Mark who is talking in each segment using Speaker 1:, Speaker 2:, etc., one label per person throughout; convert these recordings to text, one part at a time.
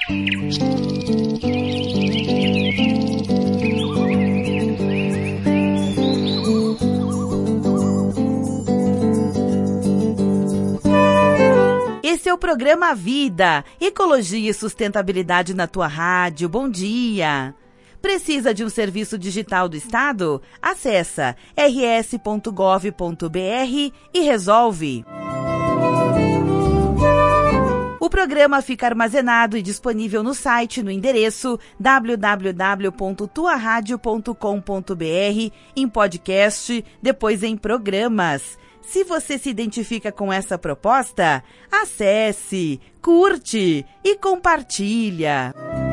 Speaker 1: Esse é o programa Vida, Ecologia e Sustentabilidade na tua rádio. Bom dia! Precisa de um serviço digital do Estado? Acesse rs.gov.br e resolve. O programa fica armazenado e disponível no site no endereço www.tuaradio.com.br, em podcast, depois em programas. Se você se identifica com essa proposta, acesse, curte e compartilha.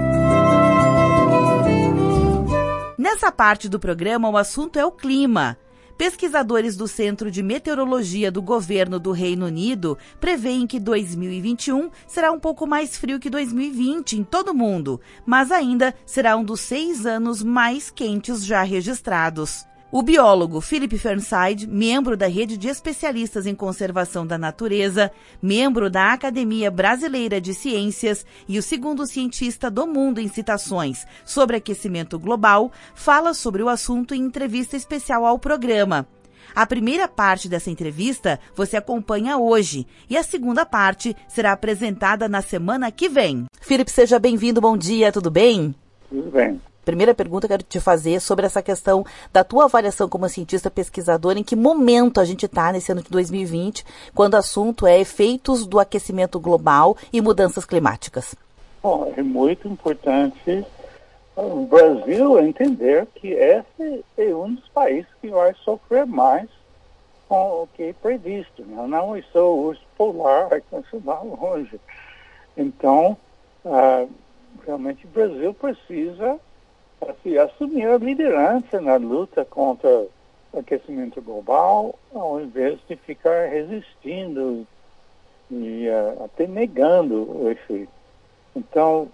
Speaker 1: Nessa parte do programa, o assunto é o clima. Pesquisadores do Centro de Meteorologia do Governo do Reino Unido preveem que 2021 será um pouco mais frio que 2020 em todo o mundo, mas ainda será um dos 6 anos mais quentes já registrados. O biólogo Philip Fernside, membro da Rede de Especialistas em Conservação da Natureza, membro da Academia Brasileira de Ciências e o segundo cientista do mundo em citações sobre aquecimento global, fala sobre o assunto em entrevista especial ao programa. A primeira parte dessa entrevista você acompanha hoje e a segunda parte será apresentada na semana que vem. Philip, seja bem-vindo, bom dia, tudo bem?
Speaker 2: Tudo bem.
Speaker 1: Primeira pergunta que eu quero te fazer sobre essa questão da tua avaliação como cientista pesquisador, em que momento a gente está nesse ano de 2020, quando o assunto é efeitos do aquecimento global e mudanças climáticas?
Speaker 2: Bom, é muito importante o Brasil entender que esse é um dos países que vai sofrer mais com o que é previsto. Não é só o urso polar, vai continuar longe. Então, realmente o Brasil precisa assumir a liderança na luta contra o aquecimento global, ao invés de ficar resistindo e até negando o efeito. Então,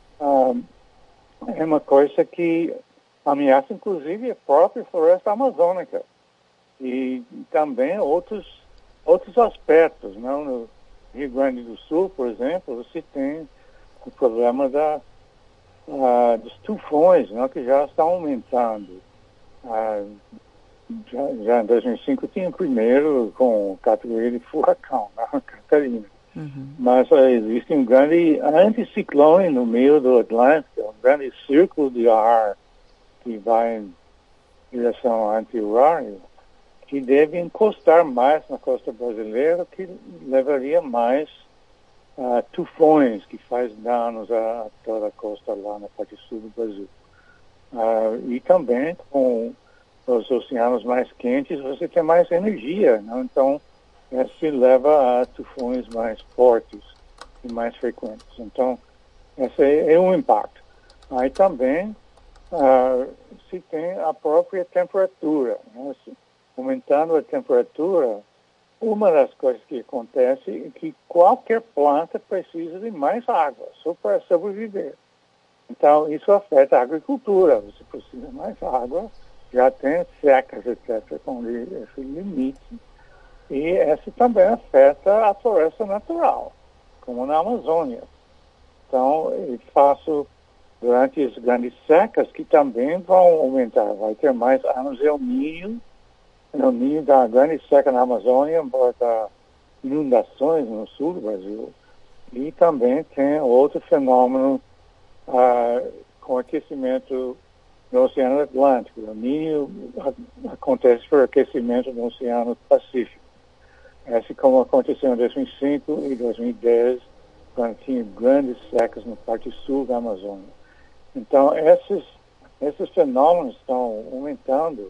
Speaker 2: é uma coisa que ameaça, inclusive, a própria floresta amazônica e também outros aspectos. Não? No Rio Grande do Sul, por exemplo, você tem o problema dos tufões, não, que já estão aumentando. Já em 2005 tinha o primeiro com categoria de furacão, na Catarina. Uhum. Mas existe um grande anticiclone no meio do Atlântico, um grande círculo de ar que vai em direção anti-horário, que deve encostar mais na costa brasileira, que levaria mais tufões, que faz danos a toda a costa lá na parte sul do Brasil. E também com os oceanos mais quentes, você tem mais energia, não? Então se leva a tufões mais fortes e mais frequentes. Então, esse é um impacto. Aí também se tem a própria temperatura, né? Aumentando a temperatura, uma das coisas que acontece é que qualquer planta precisa de mais água, só para sobreviver. Então, isso afeta a agricultura. Você precisa de mais água, já tem secas, etc., com esse limite. E esse também afeta a floresta natural, como na Amazônia. Então, eu faço durante as grandes secas que também vão aumentar. Vai ter mais anos El Niño da grande seca na Amazônia, embora dar inundações no sul do Brasil. E também tem outro fenômeno com aquecimento no Oceano Atlântico. O El Niño acontece por aquecimento no Oceano Pacífico. Assim como aconteceu em 2005 e 2010, quando tinha grandes secas na parte sul da Amazônia. Então, esses fenômenos estão aumentando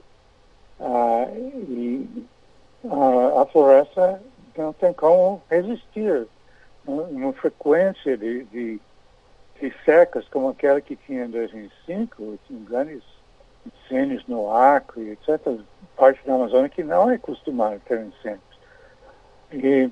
Speaker 2: e a floresta não tem como resistir. Uma frequência de secas como aquela que tinha em 2005, tinha grandes incêndios no Acre, etc., parte da Amazônia que não é acostumada a ter incêndios. E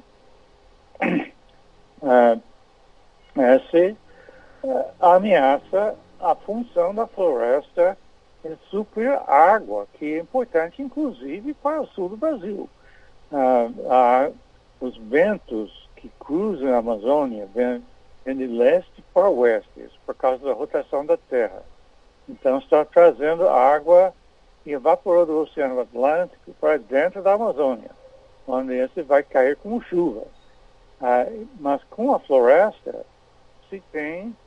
Speaker 2: essa ameaça a função da floresta em suprir água, que é importante, inclusive, para o sul do Brasil. Os ventos que cruzam a Amazônia, de leste para oeste, isso por causa da rotação da Terra. Então está trazendo água que evaporou do Oceano Atlântico para dentro da Amazônia, onde esse vai cair como chuva. Mas com a floresta se tem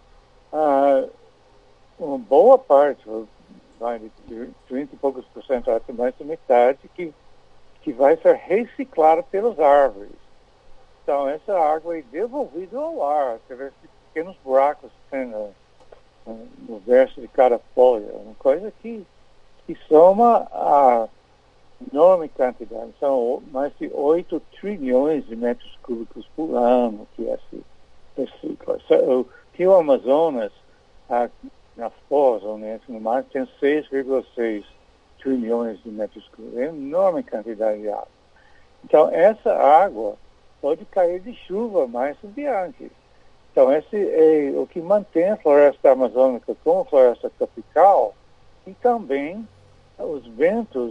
Speaker 2: uma boa parte, vai de 30 e poucos por cento até mais da metade, que vai ser reciclada pelas árvores. Então, essa água é devolvida ao ar, através de pequenos buracos que tem no verso de cada folha. Uma coisa que soma a enorme quantidade. São mais de 8 trilhões de metros cúbicos por ano que esse recicla. O Rio Amazonas, na foz, no mar, tem 6,6 trilhões de metros cúbicos. É uma enorme quantidade de água. Então, essa água pode cair de chuva mais adiante. Então, esse é o que mantém a floresta amazônica como floresta tropical, e também os ventos,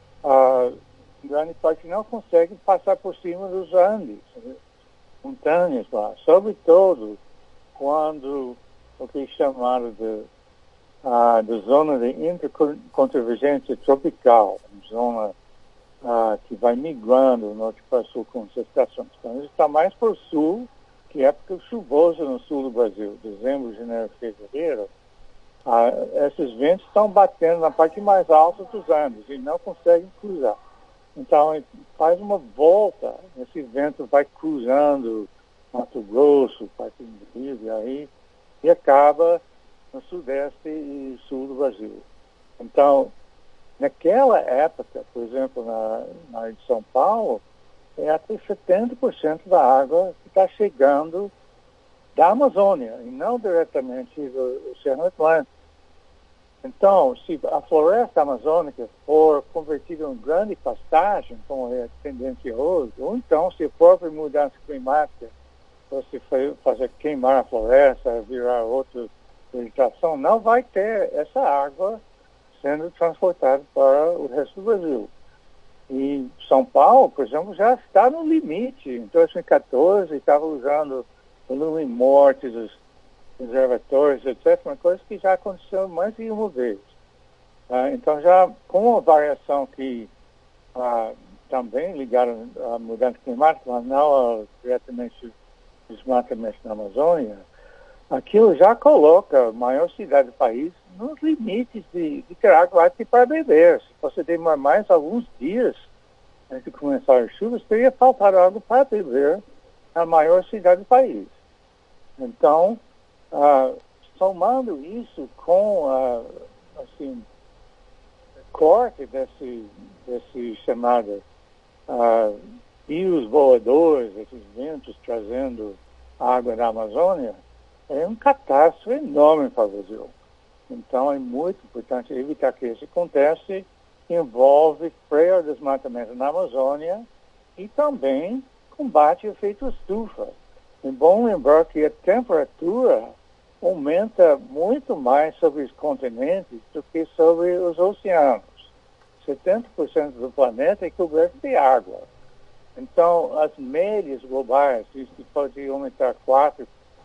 Speaker 2: em grande parte, não conseguem passar por cima dos Andes, montanhas lá, sobretudo quando o que é chamado de zona de interconvergência tropical, zona que vai migrando do norte para o sul com as estações. Então, isso está mais para o sul, que é época chuvosa no sul do Brasil, dezembro, janeiro, fevereiro. Esses ventos estão batendo na parte mais alta dos Andes e não conseguem cruzar. Então, faz uma volta, esse vento vai cruzando Mato Grosso, parte do Rio, e acaba no sudeste e sul do Brasil. Então, naquela época, por exemplo, na área de São Paulo, é até 70% da água que está chegando da Amazônia, e não diretamente do Oceano Atlântico. Então, se a floresta amazônica for convertida em grande pastagem, como é tendente hoje, ou então, se a própria mudança climática fosse fazer queimar a floresta, virar outra vegetação, não vai ter essa água sendo transportada para o resto do Brasil. E São Paulo, por exemplo, já está no limite. Em 2014, estava usando volume morte dos reservatórios, etc., uma coisa que já aconteceu mais de uma vez. Então, já com a variação que também ligada à mudança climática, mas não diretamente desmatamento na Amazônia, aquilo já coloca a maior cidade do país nos limites de ter água para beber. Se você demora mais alguns dias antes de começar as chuvas, teria faltado água para beber na maior cidade do país. Então, somando isso com corte desse chamado rios voadores, esses ventos trazendo água da Amazônia, é um catástrofe enorme para o Brasil. Então, é muito importante evitar que isso aconteça. Envolve freio ao desmatamento na Amazônia e também combate o efeito estufa. É bom lembrar que a temperatura aumenta muito mais sobre os continentes do que sobre os oceanos. 70% do planeta é coberto de água. Então, as médias globais, isso pode aumentar 4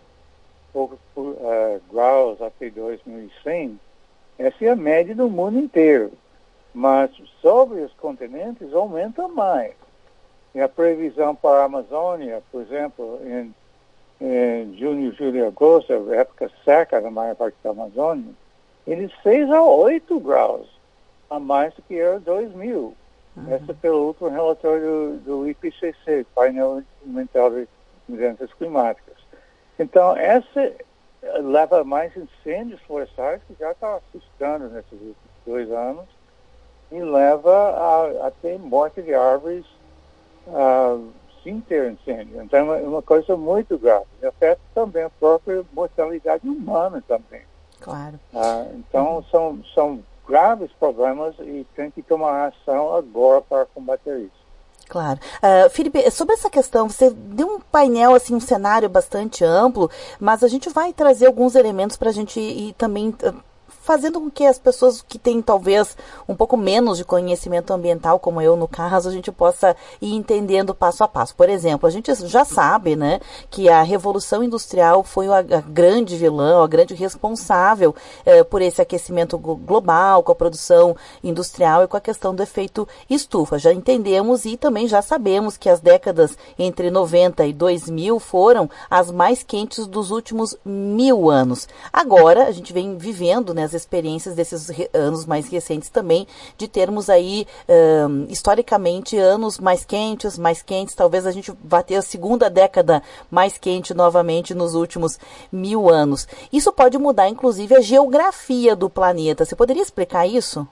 Speaker 2: graus até 2100, essa é a média do mundo inteiro. Mas sobre os continentes aumenta mais. E a previsão para a Amazônia, por exemplo, em junho, julho e agosto, a época seca na maior parte da Amazônia, ele 6 a 8 graus a mais do que era 2000. Essa é pelo último relatório do IPCC, Painel Mundial de Mudanças Climáticas. Então, essa leva a mais incêndios florestais, que já está assustando nesses últimos 2 anos, e leva a ter morte de árvores sem ter incêndio. Então, é uma coisa muito grave. E afeta também a própria mortalidade humana também.
Speaker 1: Claro.
Speaker 2: Então, são graves problemas e tem que tomar ação agora para combater isso.
Speaker 1: Claro. Felipe, sobre essa questão, você deu um painel, assim, um cenário bastante amplo, mas a gente vai trazer alguns elementos para a gente ir também fazendo com que as pessoas que têm talvez um pouco menos de conhecimento ambiental, como eu no caso, a gente possa ir entendendo passo a passo. Por exemplo, a gente já sabe, né, que a Revolução Industrial foi a grande vilã, a grande responsável por esse aquecimento global, com a produção industrial e com a questão do efeito estufa. Já entendemos e também já sabemos que as décadas entre 90 e 2000 foram as mais quentes dos últimos 1000 anos. Agora, a gente vem vivendo, né, as experiências desses anos mais recentes também, de termos aí, historicamente, anos mais quentes, talvez a gente vá ter a segunda década mais quente novamente nos últimos 1000 anos. Isso pode mudar, inclusive, a geografia do planeta. Você poderia explicar isso?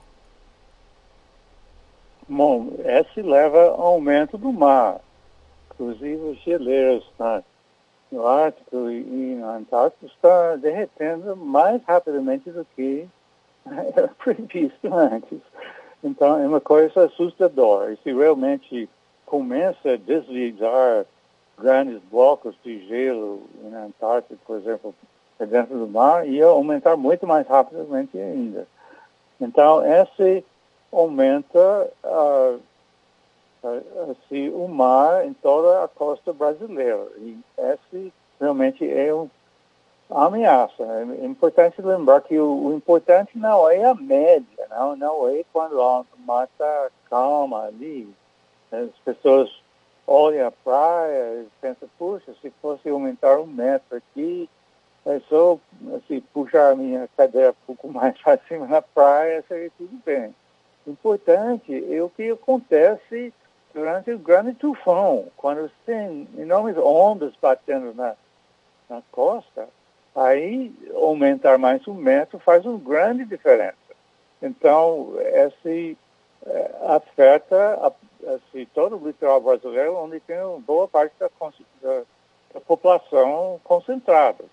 Speaker 2: Bom, esse leva ao aumento do mar. Inclusive, os geleiros no Ártico e na Antártica estão derretendo mais rapidamente do que era previsto antes. Então, é uma coisa assustadora. E se realmente começa a deslizar grandes blocos de gelo na Antártica, por exemplo, dentro do mar, ia aumentar muito mais rapidamente ainda. Então, esse aumenta o mar em toda a costa brasileira. E esse realmente é uma ameaça. É importante lembrar que o importante não é a média, não é quando o mar está calma ali. As pessoas olham a praia e pensam, puxa, se fosse aumentar 1 metro aqui, é só assim, puxar a minha cadeira um pouco mais para cima na praia, seria tudo bem. O importante é o que acontece durante o grande tufão, quando tem enormes ondas batendo na costa, aí aumentar mais 1 metro faz uma grande diferença. Então, esse afeta todo o litoral brasileiro, onde tem uma boa parte da população concentrada.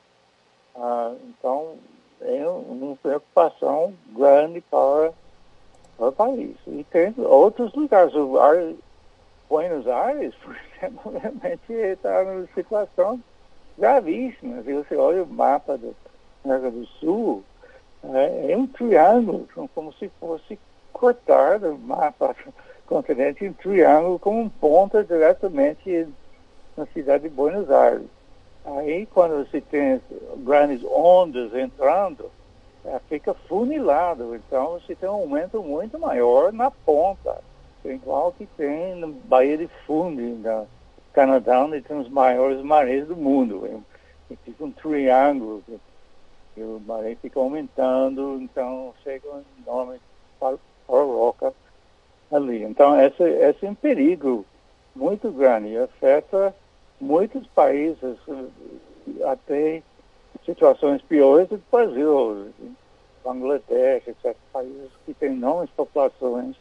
Speaker 2: Então, é uma preocupação grande para o país. E tem outros lugares. Buenos Aires, por exemplo, realmente está numa situação gravíssima. Se você olha o mapa da América do Sul, é um triângulo, como se fosse cortar o mapa do continente em triângulo com uma ponta diretamente na cidade de Buenos Aires. Aí, quando você tem grandes ondas entrando, fica funilado. Então, você tem um aumento muito maior na ponta. Igual que tem na Baía de Fundy, no Canadá, onde tem os maiores marés do mundo. E fica um triângulo, e o maré fica aumentando, então chega um enorme roca ali. Então, esse é um perigo muito grande e afeta muitos países, até situações piores do que o Brasil, Bangladesh, etc. Países que têm enormes populações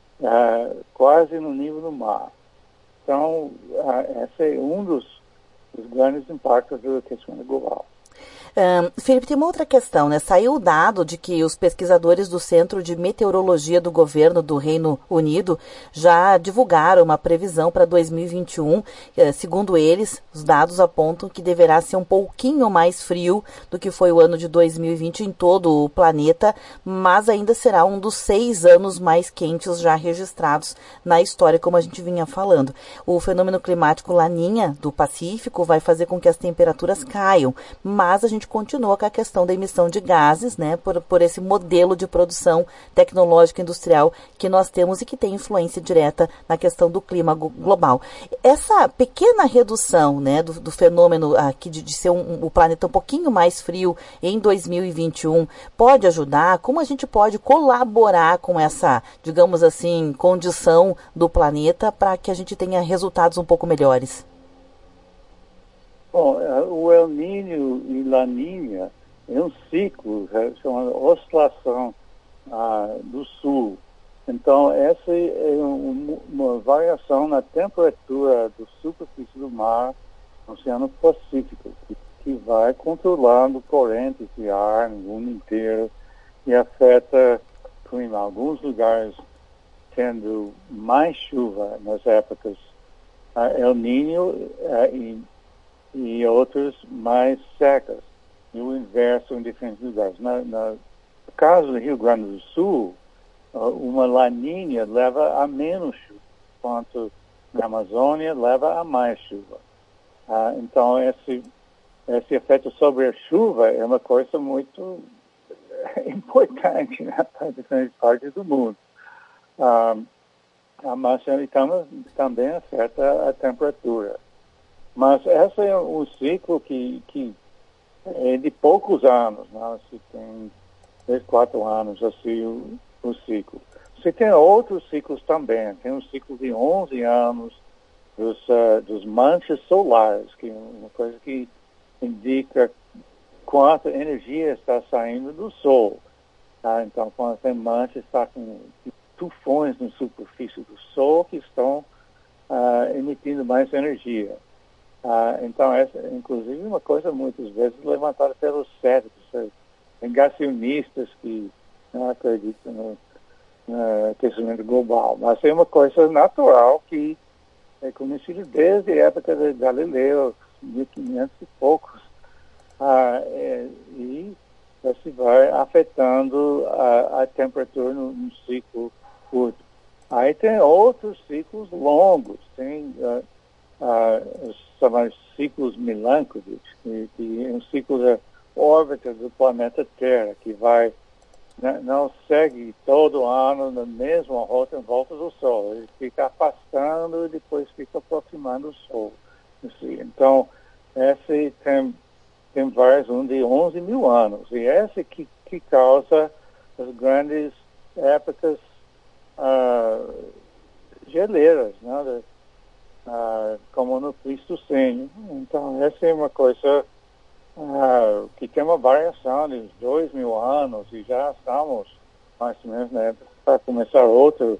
Speaker 2: quase no nível do mar. Então, esse é um dos grandes impactos do aquecimento global.
Speaker 1: Felipe, tem uma outra questão, né? Saiu o dado de que os pesquisadores do Centro de Meteorologia do Governo do Reino Unido já divulgaram uma previsão para 2021. Segundo eles, os dados apontam que deverá ser um pouquinho mais frio do que foi o ano de 2020 em todo o planeta, mas ainda será um dos 6 anos mais quentes já registrados na história, como a gente vinha falando. O fenômeno climático Laninha do Pacífico vai fazer com que as temperaturas caiam, mas a gente continua com a questão da emissão de gases, né, por esse modelo de produção tecnológica industrial que nós temos e que tem influência direta na questão do clima global. Essa pequena redução, né, do fenômeno aqui de ser o planeta um pouquinho mais frio em 2021 pode ajudar? Como a gente pode colaborar com essa, digamos assim, condição do planeta para que a gente tenha resultados um pouco melhores?
Speaker 2: Bom, o El Niño e La Niña é um ciclo, chama oscilação do sul. Então, essa é uma variação na temperatura da superfície do mar no Oceano Pacífico, que vai controlando correntes de ar no mundo inteiro e afeta o clima. Alguns lugares tendo mais chuva nas épocas El Niño e outros mais secas. E o inverso em diferentes lugares. Na caso do Rio Grande do Sul, uma laninha leva a menos chuva, enquanto na Amazônia leva a mais chuva. Então, esse efeito sobre a chuva é uma coisa muito importante, né, para diferentes partes do mundo. Mas também afeta a temperatura. Mas esse é um ciclo que é de poucos anos, né? Se tem 3, 4 anos assim o ciclo. Você tem outros ciclos também. Tem um ciclo de 11 anos dos manchas solares, que é uma coisa que indica quanta energia está saindo do Sol. Então, quando tem manchas, está com tufões na superfície do Sol que estão emitindo mais energia. Então, essa é, inclusive, uma coisa muitas vezes levantada pelos cérebros. Negacionistas que não acreditam no aquecimento global. Mas é uma coisa natural que é conhecida desde a época de Galileu, 1500 e poucos. E isso vai afetando a temperatura num ciclo curto. Aí tem outros ciclos longos, tem os chamados ciclos Milankovitch, que é um ciclo da órbita do planeta Terra, que vai, não segue todo ano na mesma rota em volta do Sol. Ele fica afastando e depois fica aproximando do Sol. Assim. Então, esse tem vários, de 11 mil anos. E esse que causa as grandes épocas geleiras, né? Como no Pleistoceno. Então, essa é uma coisa que tem uma variação de 2 mil anos e já estamos mais ou menos na época para começar outra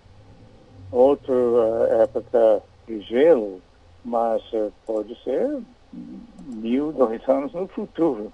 Speaker 2: época de gelo, mas pode ser 1.000, 2 anos no futuro.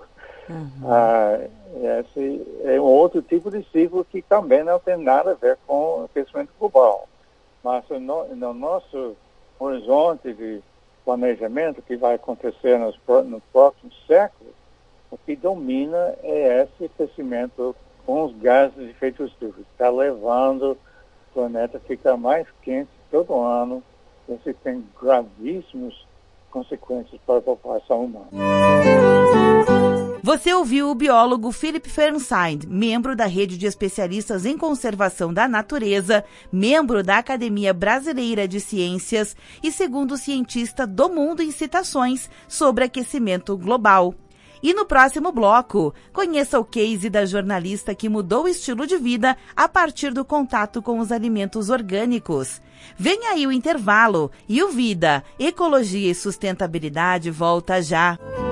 Speaker 2: Esse é um outro tipo de ciclo que também não tem nada a ver com o aquecimento global. Mas no nosso horizonte de planejamento que vai acontecer no próximo século, o que domina é esse aquecimento com os gases de efeito estufa. Está levando o planeta a ficar mais quente todo ano. Isso tem gravíssimas consequências para a população humana.
Speaker 1: Você ouviu o biólogo Philip Fernstein, membro da Rede de Especialistas em Conservação da Natureza, membro da Academia Brasileira de Ciências e segundo cientista do mundo em citações sobre aquecimento global. E no próximo bloco, conheça o case da jornalista que mudou o estilo de vida a partir do contato com os alimentos orgânicos. Vem aí o intervalo e o Vida, Ecologia e Sustentabilidade volta já.